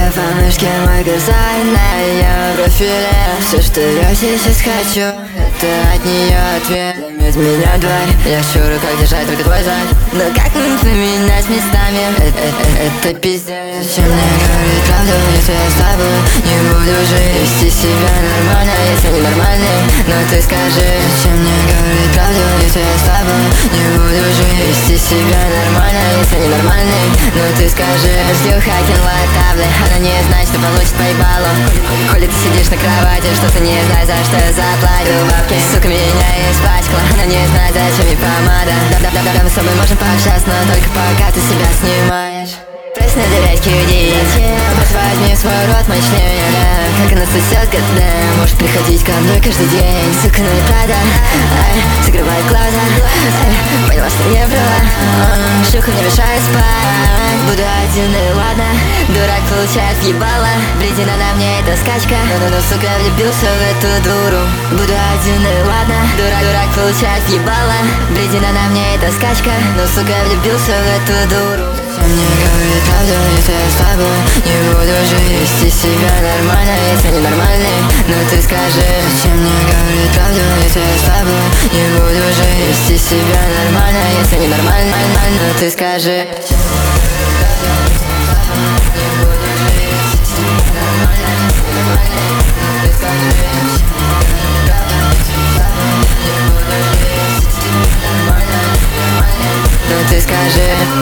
На флешке мой дизайн на ее профиле. Все, что я сейчас хочу, это от нее ответ. Заметь меня, тварь, я щурю, как держать только твой зад. Но как мы поменять местами, это пиздец. Зачем мне говорить правду, если я с тобой не буду жить? Вести себя нормально, если не нормальный. Но ты скажи, зачем мне говорить правду, если я с тобой не буду жить? Вести себя нормально, если не нормальный. Но ты скажи, шлюха кинула таблы, она не знает, что получит по ебалу. Коли ты сидишь на кровати, что ты не знаешь, за что я заплатил бабки. Сука меня испачкала, она не знает, зачем ей помада. Да, мы с собой можем пообщаться, но только пока ты себя снимаешь. Пресс на дырочке уйди, вот возьми свой рот мощнее, да. Как она сосет годами, может приходить ко мной каждый день. Сука, ну и правда, закрывай глаза, поняла, что не права. Шлюха не мешает спать, буду один и ладно. Дурак получает въебало, бредина на мне это скачка. Но, сука, влюбился в эту дуру. Буду один и ладно, дурак получает въебало, бредина на мне это скачка. Но, сука, влюбился в эту дуру. Зачем мне говорить правду, если я с тобой не буду жить? Вести себя нормально, если не нормальный. Но ты скажи, зачем мне говорить правду, если я с тобой не буду жить? Вести себя нормально, если не нормально. Но ты скажи. Ну ты скажи.